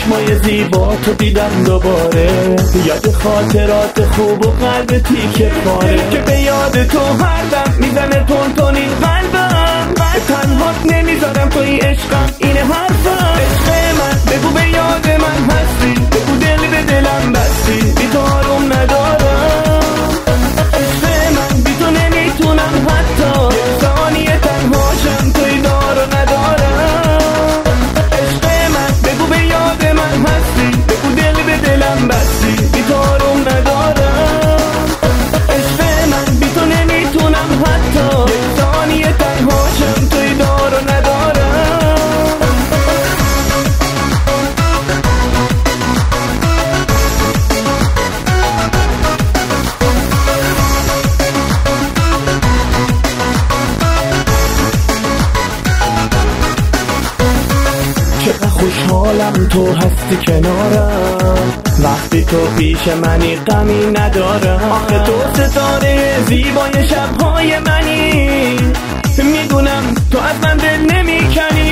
چشمای زیبا تو دیدم دوباره، یاد خاطرات خوب و قلب تیکه پاره که به یاد تو هر دم میزنه تونتونی قلبم. تنهات نمیذارم توی عشقم، اینه حرفم. عشق من بگو به یاد من هستی، بگو دل به دلم بستی، بی تو آروم ندارم. عشق من بی تو نمیتونم حتی ثانیه تنهاشم، توی دارو ندارم. عشق من بگو به یاد من هستی، بگو دل به دلم بستی، بی تو آروم ندارم. عشق من بی تو نمیتونم حتی ثانیه تنهاشم، توی دارو ندارم. چقدر خوشحالم تو هستی کنارم، وقتی تو پیش منی غمی ندارم. آخه تو ستاره زیبای شبهای منی، میدونم تو از من دل نمیکنی.